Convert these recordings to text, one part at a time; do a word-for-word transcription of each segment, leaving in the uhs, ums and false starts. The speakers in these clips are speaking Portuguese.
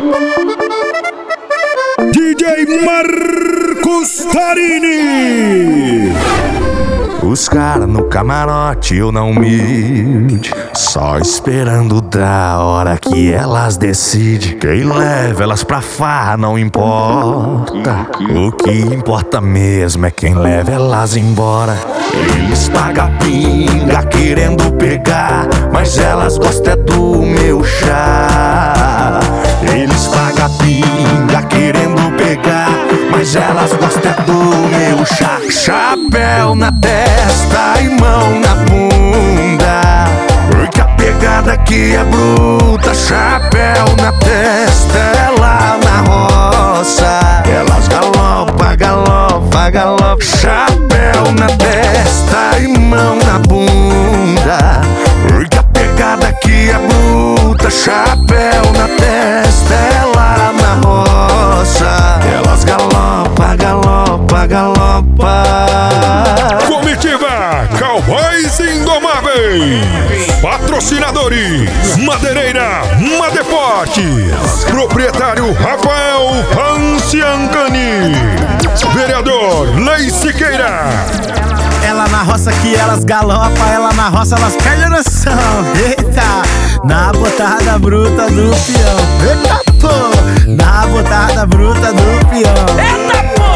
D J Marcos Tarini. Os caras no camarote, eu não humilde, só esperando da hora que elas decidem. Quem leva elas pra farra não importa, o que importa mesmo é quem leva elas embora. Eles pagam a pinga querendo pegar, mas elas gostam é do meu chá. Eles pagam a pinga querendo pegar, mas elas gostam é do meu chá. Chapéu na testa e mão na bunda, porque a pegada aqui é bruta. Chapéu na testa, é lá na roça, elas galopa, galopa, galopa. Chapéu na testa e mão na bunda, porque a pegada aqui é bruta. Chapéu na testa, é lá na roça, elas galopa, galopa, galopa. Comitiva Cowboys Indomáveis. Patrocinadores: Madeireira Madeportes, proprietário Rafael Fanciancani, vereador Lei Siqueira. Ela na roça que elas galopa, ela na roça elas perdem a noção. Eita, na botada bruta do peão. Eita pô, na botada bruta do peão. Eita pô.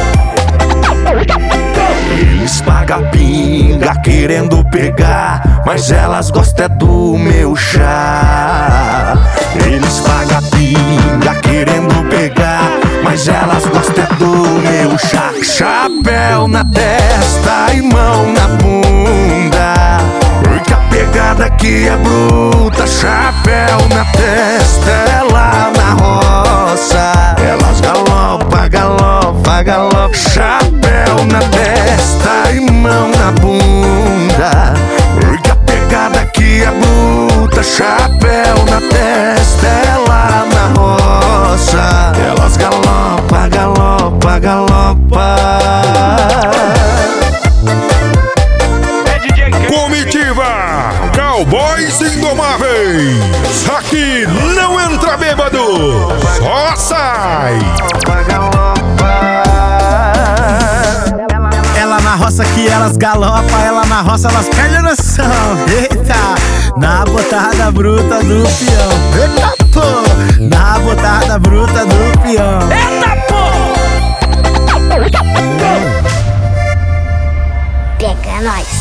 Eles pagam a pinga querendo pegar, mas elas gostam é do meu chá. Eles pagam a pinga querendo pegar, mas elas gostam é do meu chá. Chapéu na testa e mão na bunda, porque a pegada aqui é bruta. Chapéu na testa, é lá na roça, elas galopa, galopa, galopa. Chapéu na testa e mão na bunda, porque a pegada aqui é bruta. Chapéu na testa, é lá na roça, elas galopa, galopa, galopa. Comitiva Cowboys Indomáveis. Aqui não entra bêbado, só sai. Ela na roça que elas galopa, ela na roça elas perdem a noção. Eita, na botada bruta do peão. Eita pô, na botada bruta do peão. Eita pô. Pega nós.